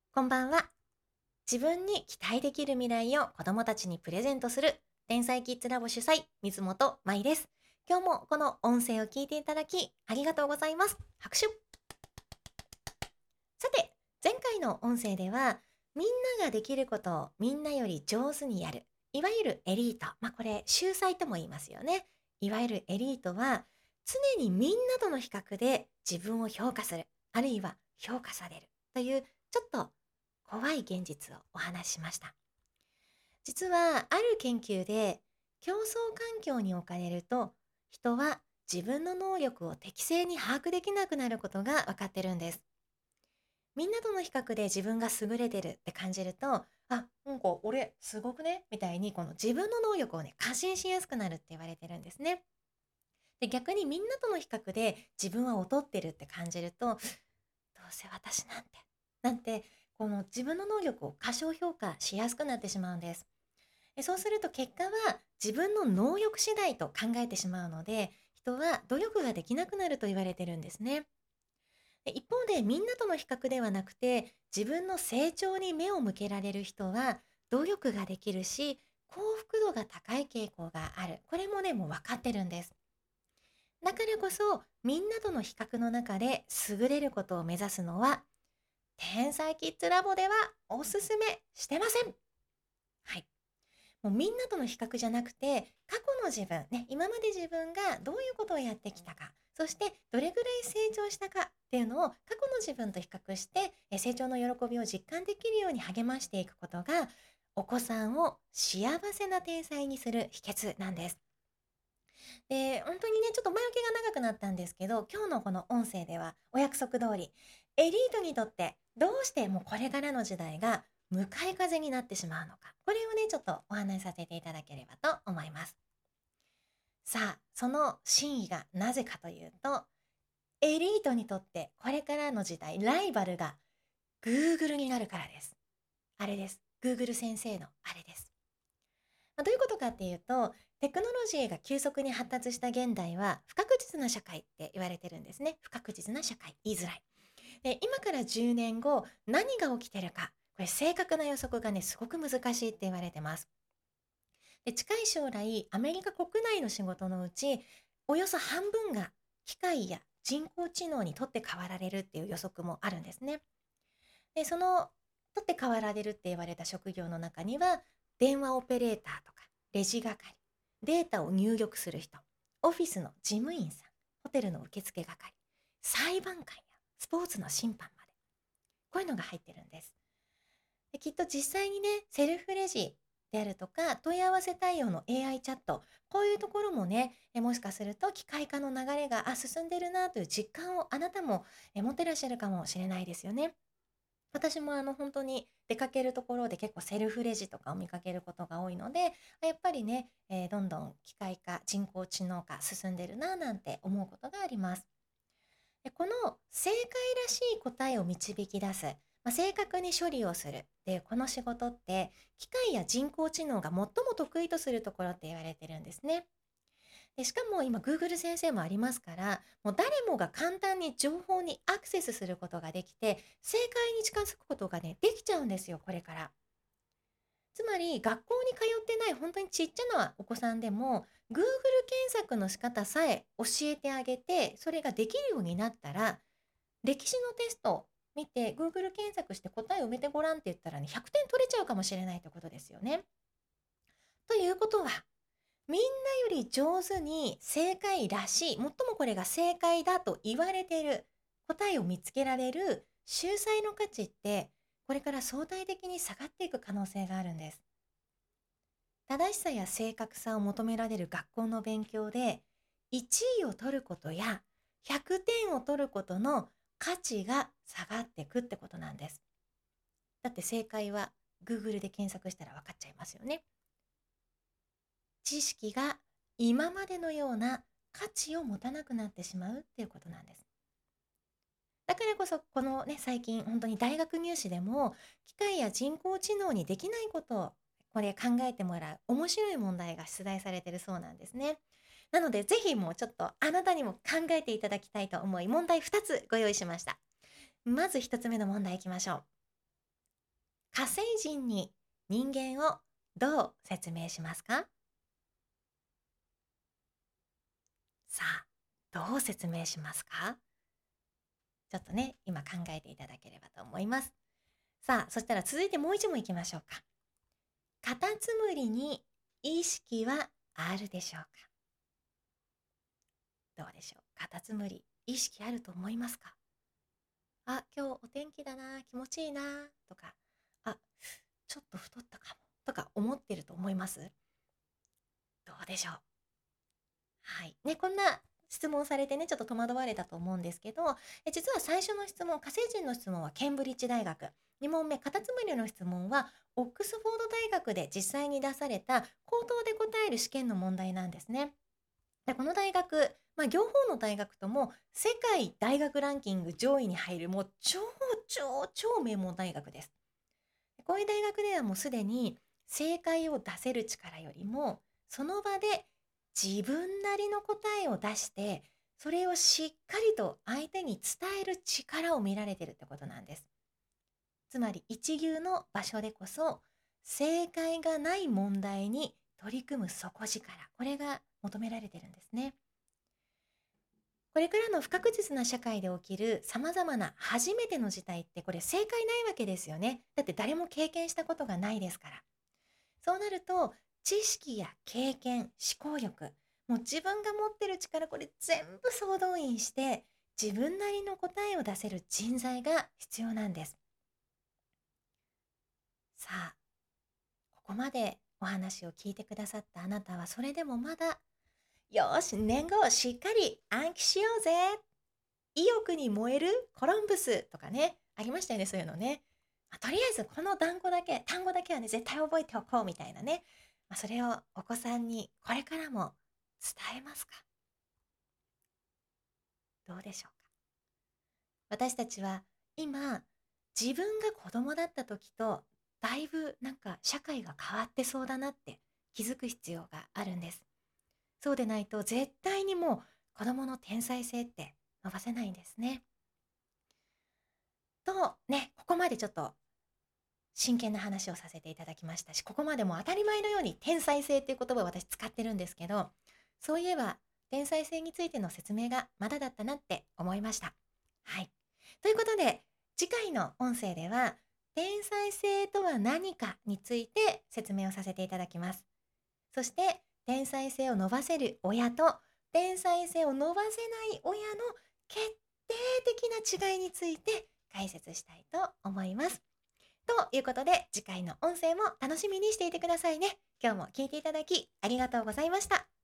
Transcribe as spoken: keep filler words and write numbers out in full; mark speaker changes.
Speaker 1: こんばんは。自分に期待できる未来を子供たちにプレゼントする天才キッズラボ主催、水本舞です。今日もこの音声を聞いていただきありがとうございます。拍手。さて、前回の音声では、みんなができることをみんなより上手にやる。いわゆるエリート。まあこれ、秀才とも言いますよね。いわゆるエリートは、常にみんなとの比較で自分を評価する。あるいは評価される。という、ちょっと怖い現実をお話ししました。実は、ある研究で、競争環境に置かれると、人は自分の能力を適正に把握できなくなることが分かってるんです。みんなとの比較で自分が優れてるって感じると、あ、なんか俺すごくねみたいにこの自分の能力をね、過信しやすくなるって言われてるんですね。で、逆にみんなとの比較で自分は劣ってるって感じると、どうせ私なんて、なんて、この自分の能力を過小評価しやすくなってしまうんです。でそうすると結果は自分の能力次第と考えてしまうので、人は努力ができなくなると言われてるんですね。で一方でみんなとの比較ではなくて自分の成長に目を向けられる人は努力ができるし幸福度が高い傾向がある。これもね、もう分かってるんです。だからこそみんなとの比較の中で優れることを目指すのは天才キッズラボではおすすめしてません。はい。もうみんなとの比較じゃなくて、過去の自分、ね、今まで自分がどういうことをやってきたか、そしてどれぐらい成長したかっていうのを過去の自分と比較して、え成長の喜びを実感できるように励ましていくことが、お子さんを幸せな天才にする秘訣なんです。で、本当にね、ちょっと前置きが長くなったんですけど、今日のこの音声ではお約束通り、エリートにとってどうしてもうこれからの時代が向かい風になってしまうのか、これをね、ちょっとお話しさせていただければと思います。さあ、その真意がなぜかというと、エリートにとってこれからの時代、ライバルが Google になるからです。あれです。Google 先生のあれです。まあ、どういうことかっていうと、テクノロジーが急速に発達した現代は不確実な社会って言われてるんですね。不確実な社会、言いづらい。で、今からじゅうねんご、何が起きてるか、これ正確な予測がね、すごく難しいって言われてます。で、近い将来、アメリカ国内の仕事のうち、およそ半分が機械や人工知能にとって代わられるっていう予測もあるんですね。で、その、取って代わられるって言われた職業の中には、電話オペレーターとか、レジ係、データを入力する人、オフィスの事務員さん、ホテルの受付係、裁判官やスポーツの審判まで、こういうのが入ってるんです。できっと実際にね、セルフレジであるとか、問い合わせ対応の エーアイ チャット、こういうところもね、えもしかすると機械化の流れがあ進んでるなという実感をあなたもえ持ってらっしゃるかもしれないですよね。私もあの本当に出かけるところで結構セルフレジとかを見かけることが多いので、あやっぱりね、えーどんどん機械化、人工知能化進んでるななんて思うことがあります。でこの正解らしい答えを導き出す、まあ、正確に処理をするっていうこの仕事って機械や人工知能が最も得意とするところって言われてるんですね。でしかも今 Google 先生もありますから、もう誰もが簡単に情報にアクセスすることができて、正解に近づくことがね、できちゃうんですよ、これから。つまり、学校に通ってない本当にちっちゃなお子さんでも、Google 検索の仕方さえ教えてあげて、それができるようになったら、歴史のテスト見て Google 検索して答えを埋めてごらんって言ったらね、ひゃくてん取れちゃうかもしれないってことですよね。ということは、みんなより上手に正解らしい、最もこれが正解だと言われている答えを見つけられる秀才の価値って、これから相対的に下がっていく可能性があるんです。正しさや正確さを求められる学校の勉強で、いちいを取ることやひゃくてんを取ることの価値が下がっていくってことなんです。だって正解は Google で検索したら分かっちゃいますよね。知識が今までのような価値を持たなくなってしまうっていうことなんです。だからこそこのね、最近本当に大学入試でも機械や人工知能にできないことをこれ考えてもらう面白い問題が出題されているそうなんですね。なのでぜひもうちょっとあなたにも考えていただきたいと思い問題ふたつご用意しました。まずひとつめの問題いきましょう。 火星人に人間をどう説明しますか？さあ、どう説明しますか？ちょっとね、今考えていただければと思います。さあ、そしたら続いてもう一問いきましょうか。カタツムリに意識はあるでしょうか？どうでしょう？カタツムリ、意識あると思いますか？あ、今日お天気だな、気持ちいいな、とか、あ、ちょっと太ったかも、とか思ってると思います？どうでしょう？はい。ね、こんな質問されてね、ちょっと戸惑われたと思うんですけど、え実は最初の質問、火星人の質問はケンブリッジ大学。に問目、カタツムリの質問は、オックスフォード大学で実際に出された口頭で答える試験の問題なんですね。でこの大学、まあ、両方の大学とも世界大学ランキング上位に入るもう超超超名門大学です。こういう大学ではもうすでに正解を出せる力よりもその場で自分なりの答えを出してそれをしっかりと相手に伝える力を見られてるってことなんです。つまり一流の場所でこそ正解がない問題に取り組む底力、これが求められてるんですね。これからの不確実な社会で起きる様々な初めての事態ってこれ正解ないわけですよね。だって誰も経験したことがないですから。そうなると知識や経験、思考力、もう自分が持ってる力これ全部総動員して自分なりの答えを出せる人材が必要なんです。さあ、ここまでお話を聞いてくださったあなたはそれでもまだよーし、年号しっかり暗記しようぜ。意欲に燃えるコロンブスとかね、ありましたよね、そういうのね。まあとりあえずこの単語だけ、単語だけはね、絶対覚えておこうみたいなね。まあ、それをお子さんにこれからも伝えますか？どうでしょうか？私たちは今、自分が子供だった時と、だいぶなんか社会が変わってそうだなって気づく必要があるんです。そうでないと絶対にもう子供の天才性って伸ばせないんですね。とね、ここまでちょっと真剣な話をさせていただきましたし、ここまでも当たり前のように天才性っていう言葉を私使ってるんですけど、そういえば天才性についての説明がまだだったなって思いました。はい。ということで、次回の音声では、天才性とは何かについて説明をさせていただきます。そして、天才性を伸ばせる親と、天才性を伸ばせない親の決定的な違いについて解説したいと思います。ということで、次回の音声も楽しみにしていてくださいね。今日も聞いていただきありがとうございました。